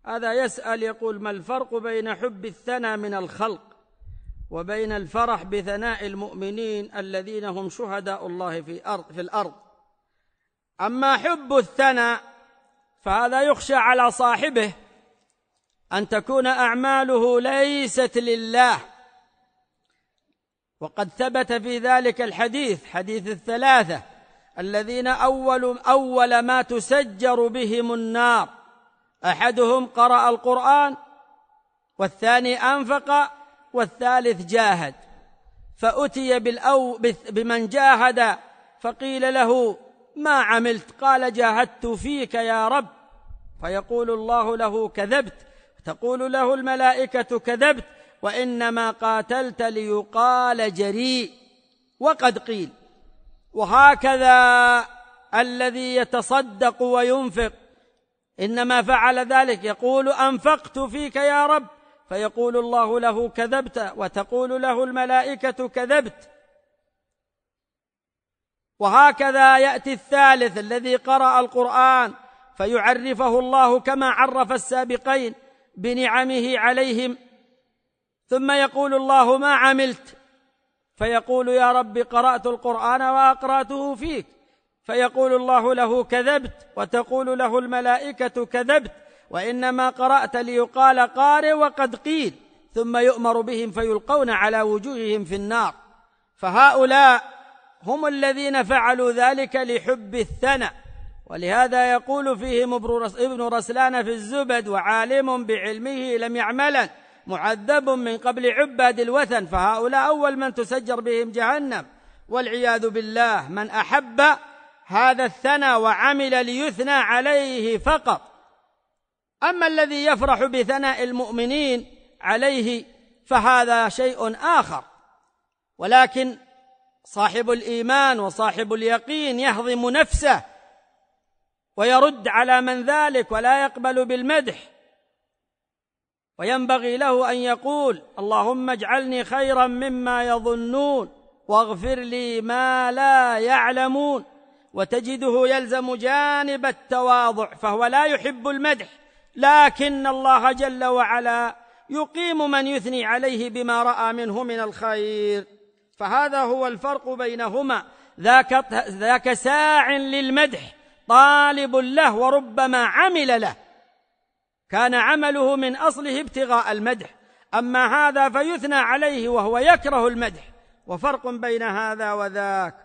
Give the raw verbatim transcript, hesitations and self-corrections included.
هذا يسأل يقول: ما الفرق بين حب الثنى من الخلق وبين الفرح بثناء المؤمنين الذين هم شهداء الله في أرض في الأرض؟ أما حب الثنى فهذا يخشى على صاحبه أن تكون أعماله ليست لله، وقد ثبت في ذلك الحديث، حديث الثلاثة الذين أول, أول ما تسجر بهم النار: أحدهم قرأ القرآن، والثاني أنفق، والثالث جاهد. فأتي بالأو بمن جاهد فقيل له: ما عملت؟ قال: جاهدت فيك يا رب. فيقول الله له: كذبت. تقول له الملائكة: كذبت، وإنما قاتلت ليقال جريء، وقد قيل. وهكذا الذي يتصدق وينفق إنما فعل ذلك، يقول: أنفقت فيك يا رب، فيقول الله له: كذبت، وتقول له الملائكة: كذبت. وهكذا يأتي الثالث الذي قرأ القرآن فيعرفه الله كما عرف السابقين بنعمه عليهم، ثم يقول الله: ما عملت؟ فيقول: يا رب قرأت القرآن وأقرأته فيك. فيقول الله له: كذبت، وتقول له الملائكة: كذبت، وإنما قرأت ليقال قارئ، وقد قيل. ثم يؤمر بهم فيلقون على وجوههم في النار. فهؤلاء هم الذين فعلوا ذلك لحب الثنى. ولهذا يقول فيهم ابن رسلان في الزبد: وعالم بعلمه لم يعملا، معذب من قبل عباد الوثن. فهؤلاء أول من تسجر بهم جهنم والعياذ بالله، من أحب هذا الثنى وعمل ليثنى عليه فقط. أما الذي يفرح بثناء المؤمنين عليه فهذا شيء آخر. ولكن صاحب الإيمان وصاحب اليقين يهضم نفسه ويرد على من ذلك ولا يقبل بالمدح، وينبغي له أن يقول: اللهم اجعلني خيرا مما يظنون، واغفر لي ما لا يعلمون. وتجده يلزم جانب التواضع، فهو لا يحب المدح، لكن الله جل وعلا يقيم من يثني عليه بما رأى منه من الخير. فهذا هو الفرق بينهما. ذاك, ذاك ساع للمدح طالب له، وربما عمل له، كان عمله من أصله ابتغاء المدح. أما هذا فيثنى عليه وهو يكره المدح، وفرق بين هذا وذاك.